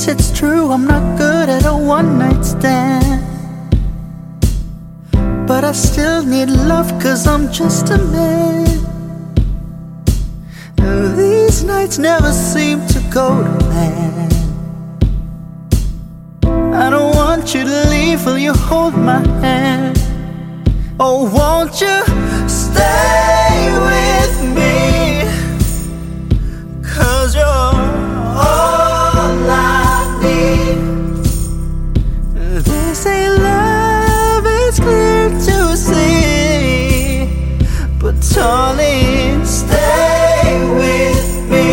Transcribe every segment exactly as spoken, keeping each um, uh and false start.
Yes, it's true, I'm not good at a one-night stand, but I still need love, cause I'm just a man. These nights never seem to go to plan. I don't want you to leave, will you hold my hand? Oh, won't you stay with me? Cause you're all I need. They say love is clear to see, but darling, stay with me.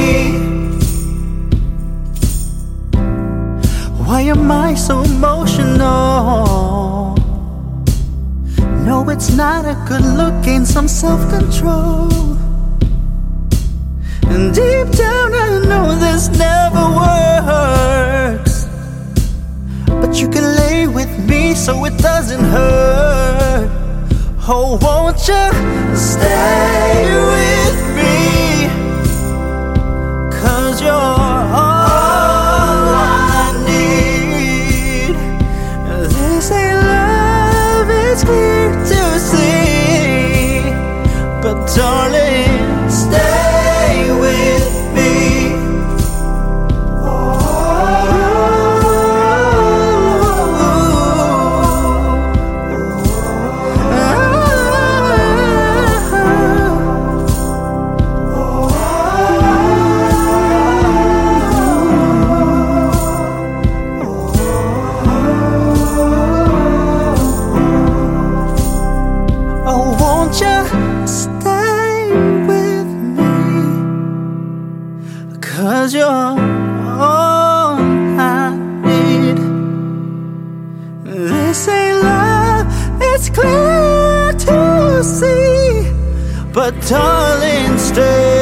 Why am I so emotional? No, it's not a good look, gain some self-control. And deep down I know this never works, but you can lay with me so it doesn't hurt. Oh, won't you stay with me? Cause you're all I need. They say love is clear to see, but darling, stay with me. Cause you're all I need. They say love is clear to see, but darling, stay.